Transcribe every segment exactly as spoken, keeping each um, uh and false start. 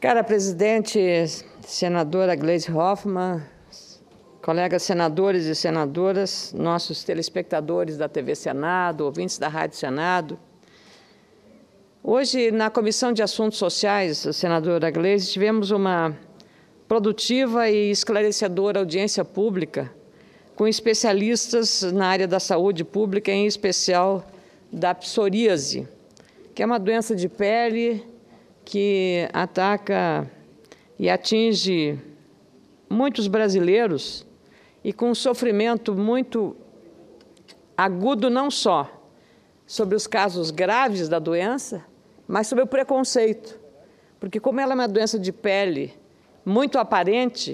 Cara presidente, senadora Gleisi Hoffmann, colegas senadores e senadoras, nossos telespectadores da T V Senado, ouvintes da Rádio Senado. Hoje, na Comissão de Assuntos Sociais, a senadora Gleisi, tivemos uma produtiva e esclarecedora audiência pública com especialistas na área da saúde pública, em especial da psoríase, que é uma doença de pele que ataca e atinge muitos brasileiros e com um sofrimento muito agudo, não só sobre os casos graves da doença, mas sobre o preconceito. Porque como ela é uma doença de pele muito aparente,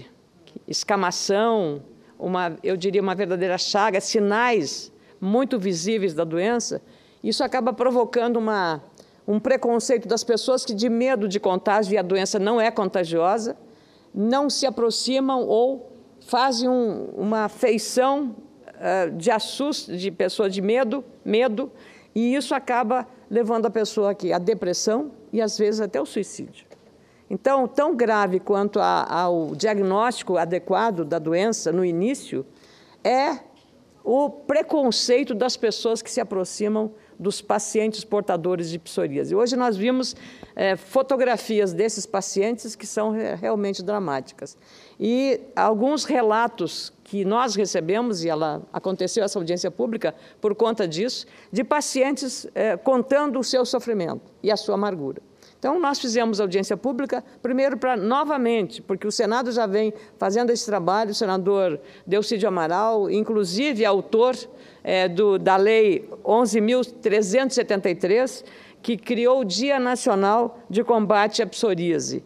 escamação, uma, eu diria uma verdadeira chaga, sinais muito visíveis da doença, isso acaba provocando uma, um preconceito das pessoas que, de medo de contágio, e a doença não é contagiosa, não se aproximam ou fazem um, uma feição uh, de assusto, de pessoa de medo, medo, e isso acaba levando a pessoa aqui à depressão e, às vezes, até o suicídio. Então, tão grave quanto a, ao diagnóstico adequado da doença no início é o preconceito das pessoas que se aproximam dos pacientes portadores de psoríase. Hoje nós vimos é, fotografias desses pacientes que são realmente dramáticas. E alguns relatos que nós recebemos, e ela aconteceu essa audiência pública por conta disso, de pacientes é, contando o seu sofrimento e a sua amargura. Então, nós fizemos audiência pública, primeiro para, novamente, porque o Senado já vem fazendo esse trabalho, o senador Delcídio Amaral, inclusive autor é, do, da Lei onze mil trezentos e setenta e três, que criou o Dia Nacional de Combate à Psoríase.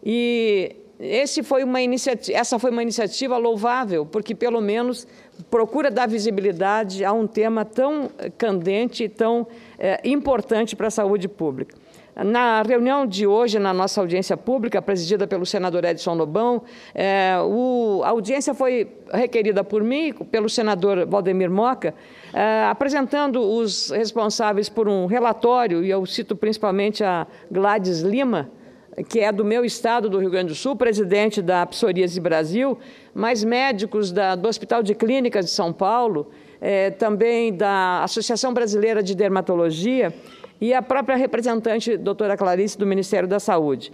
E esse foi uma iniciativa, essa foi uma iniciativa louvável, porque, pelo menos, procura dar visibilidade a um tema tão candente e tão é, importante para a saúde pública. Na reunião de hoje, na nossa audiência pública, presidida pelo senador Edson Lobão, é, o, a audiência foi requerida por mim, pelo senador Valdemir Moca, é, apresentando os responsáveis por um relatório, e eu cito principalmente a Gladys Lima, que é do meu estado, do Rio Grande do Sul, presidente da Psoríase Brasil, mais médicos da, do Hospital de Clínicas de São Paulo, é, também da Associação Brasileira de Dermatologia, e a própria representante, doutora Clarice, do Ministério da Saúde.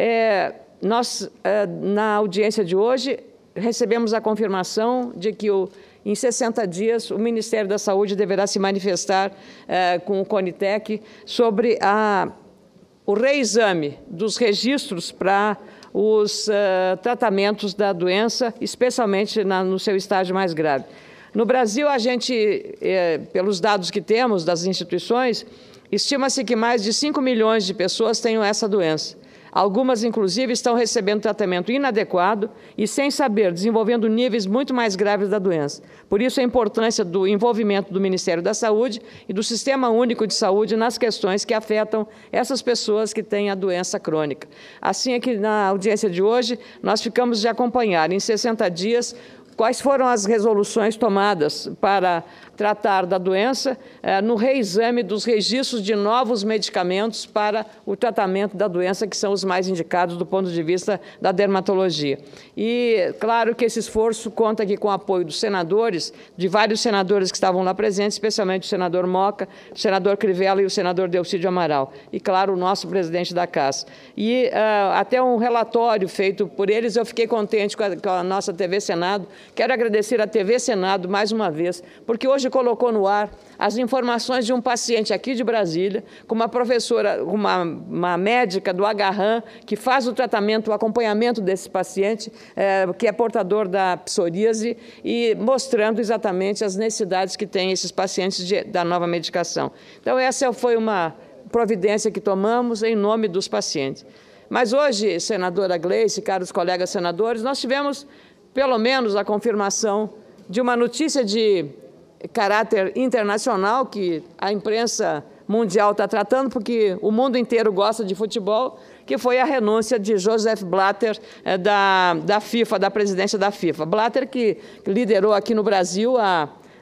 É, nós, é, na audiência de hoje, recebemos a confirmação de que, o, em sessenta dias, o Ministério da Saúde deverá se manifestar é, com o CONITEC sobre a, o reexame dos registros para os uh, tratamentos da doença, especialmente na, no seu estágio mais grave. No Brasil, a gente, é, pelos dados que temos das instituições, estima-se que mais de cinco milhões de pessoas tenham essa doença. Algumas, inclusive, estão recebendo tratamento inadequado e, sem saber, desenvolvendo níveis muito mais graves da doença. Por isso, a importância do envolvimento do Ministério da Saúde e do Sistema Único de Saúde nas questões que afetam essas pessoas que têm a doença crônica. Assim é que, na audiência de hoje, nós ficamos de acompanhar, em sessenta dias, quais foram as resoluções tomadas para tratar da doença eh, no reexame dos registros de novos medicamentos para o tratamento da doença, que são os mais indicados do ponto de vista da dermatologia. E, claro que esse esforço conta aqui com o apoio dos senadores, de vários senadores que estavam lá presentes, especialmente o senador Moca, o senador Crivella e o senador Delcídio Amaral. E, claro, o nosso presidente da Casa. E uh, até um relatório feito por eles, eu fiquei contente com a, com a nossa T V Senado. Quero agradecer à T V Senado mais uma vez, porque hoje colocou no ar as informações de um paciente aqui de Brasília, com uma professora, uma, uma médica do Agarram, que faz o tratamento, o acompanhamento desse paciente, é, que é portador da psoríase, e mostrando exatamente as necessidades que têm esses pacientes de, da nova medicação. Então, essa foi uma providência que tomamos em nome dos pacientes. Mas hoje, senadora Gleisi, caros colegas senadores, nós tivemos pelo menos a confirmação de uma notícia de caráter internacional que a imprensa mundial está tratando, porque o mundo inteiro gosta de futebol, que foi a renúncia de Joseph Blatter da, da FIFA, da presidência da FIFA. Blatter que liderou aqui no Brasil a,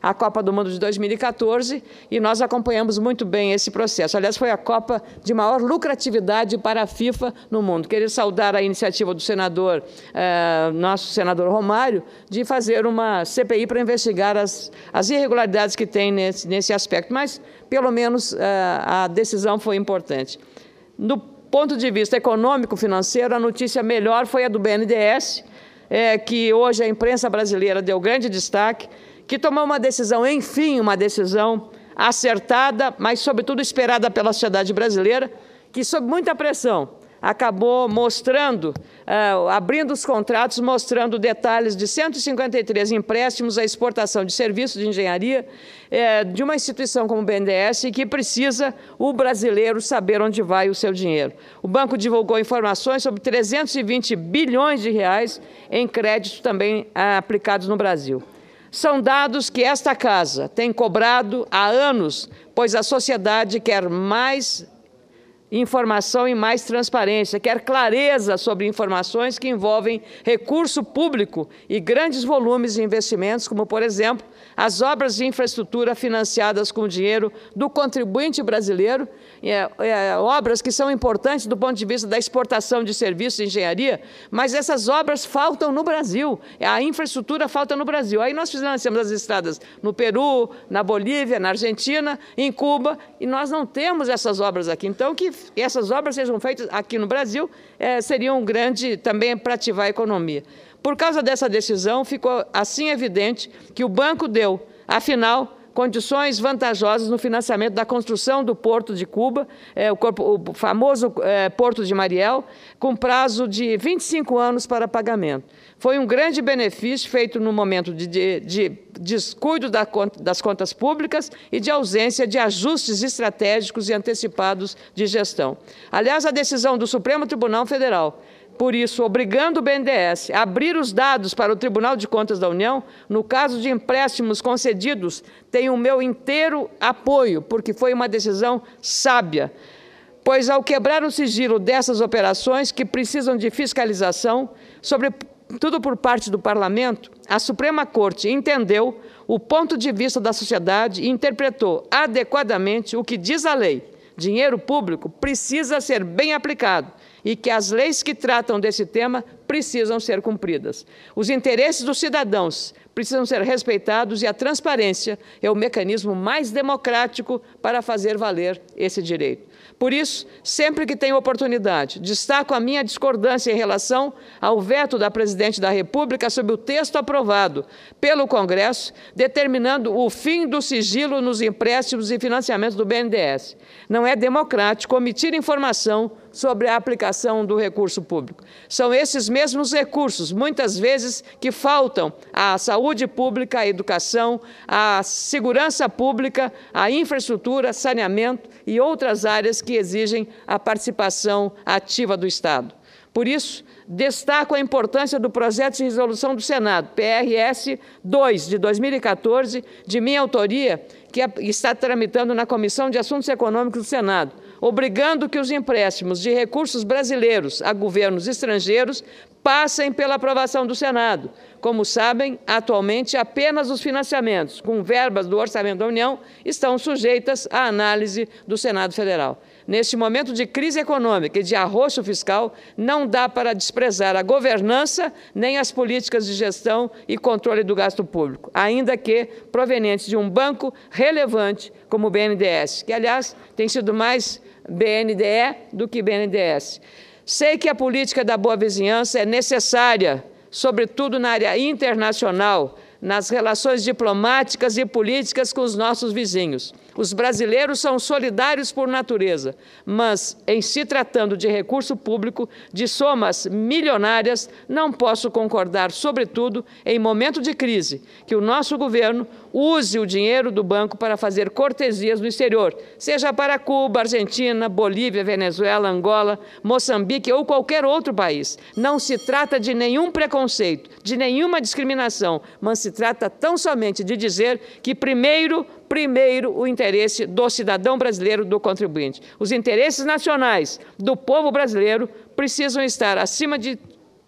a Copa do Mundo de dois mil e quatorze, e nós acompanhamos muito bem esse processo. Aliás, foi a Copa de maior lucratividade para a FIFA no mundo. Queria saudar a iniciativa do senador, eh, nosso senador Romário, de fazer uma C P I para investigar as, as irregularidades que tem nesse, nesse aspecto, mas, pelo menos, eh, a decisão foi importante. No ponto de vista econômico-financeiro, a notícia melhor foi a do B N D E S, é, que hoje a imprensa brasileira deu grande destaque, que tomou uma decisão, enfim, uma decisão acertada, mas, sobretudo, esperada pela sociedade brasileira, que, sob muita pressão, acabou mostrando, uh, abrindo os contratos, mostrando detalhes de cento e cinquenta e três empréstimos à exportação de serviços de engenharia eh, de uma instituição como o B N D E S, que precisa o brasileiro saber onde vai o seu dinheiro. O banco divulgou informações sobre trezentos e vinte bilhões de reais em créditos também ah, aplicados no Brasil. São dados que esta casa tem cobrado há anos, pois a sociedade quer mais informação e mais transparência, quer clareza sobre informações que envolvem recurso público e grandes volumes de investimentos, como, por exemplo, as obras de infraestrutura financiadas com dinheiro do contribuinte brasileiro, é, é, obras que são importantes do ponto de vista da exportação de serviços de engenharia, mas essas obras faltam no Brasil, a infraestrutura falta no Brasil. Aí nós financiamos as estradas no Peru, na Bolívia, na Argentina, em Cuba, e nós não temos essas obras aqui. Então, que essas obras sejam feitas aqui no Brasil é, seria um grande também para ativar a economia. Por causa dessa decisão, ficou assim evidente que o banco deu, afinal, condições vantajosas no financiamento da construção do Porto de Cuba, é, o, corpo, o famoso é, Porto de Mariel, com prazo de vinte e cinco anos para pagamento. Foi um grande benefício feito no momento de, de, de descuido da, das contas públicas e de ausência de ajustes estratégicos e antecipados de gestão. Aliás, a decisão do Supremo Tribunal Federal, por isso, obrigando o B N D E S a abrir os dados para o Tribunal de Contas da União, no caso de empréstimos concedidos, tem o meu inteiro apoio, porque foi uma decisão sábia. Pois, ao quebrar o sigilo dessas operações, que precisam de fiscalização, sobretudo por parte do Parlamento, a Suprema Corte entendeu o ponto de vista da sociedade e interpretou adequadamente o que diz a lei. Dinheiro público precisa ser bem aplicado e que as leis que tratam desse tema precisam ser cumpridas. Os interesses dos cidadãos precisam ser respeitados e a transparência é o mecanismo mais democrático para fazer valer esse direito. Por isso, sempre que tenho oportunidade, destaco a minha discordância em relação ao veto da Presidente da República sobre o texto aprovado pelo Congresso, determinando o fim do sigilo nos empréstimos e financiamentos do B N D E S. Não é democrático omitir informação sobre a aplicação do recurso público. São esses mesmos recursos, muitas vezes, que faltam à saúde pública, à educação, à segurança pública, à infraestrutura, saneamento e outras áreas que exigem a participação ativa do Estado. Por isso, destaco a importância do projeto de resolução do Senado, P R S dois, de dois mil e quatorze, de minha autoria, que está tramitando na Comissão de Assuntos Econômicos do Senado, obrigando que os empréstimos de recursos brasileiros a governos estrangeiros passem pela aprovação do Senado. Como sabem, atualmente apenas os financiamentos com verbas do Orçamento da União estão sujeitas à análise do Senado Federal. Neste momento de crise econômica e de arroxo fiscal, não dá para desprezar a governança nem as políticas de gestão e controle do gasto público, ainda que provenientes de um banco relevante como o B N D E S, que, aliás, tem sido mais B N D E do que B N D E S. Sei que a política da boa vizinhança é necessária, sobretudo na área internacional, nas relações diplomáticas e políticas com os nossos vizinhos. Os brasileiros são solidários por natureza, mas, em se tratando de recurso público, de somas milionárias, não posso concordar, sobretudo, em momento de crise, que o nosso governo use o dinheiro do banco para fazer cortesias no exterior, seja para Cuba, Argentina, Bolívia, Venezuela, Angola, Moçambique ou qualquer outro país. Não se trata de nenhum preconceito, de nenhuma discriminação, mas se trata tão somente de dizer que, primeiro, primeiro o interesse do cidadão brasileiro, do contribuinte. Os interesses nacionais do povo brasileiro precisam estar acima de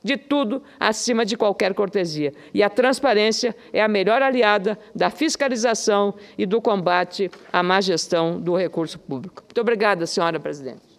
de tudo acima de qualquer cortesia. E a transparência é a melhor aliada da fiscalização e do combate à má gestão do recurso público. Muito obrigada, senhora presidente.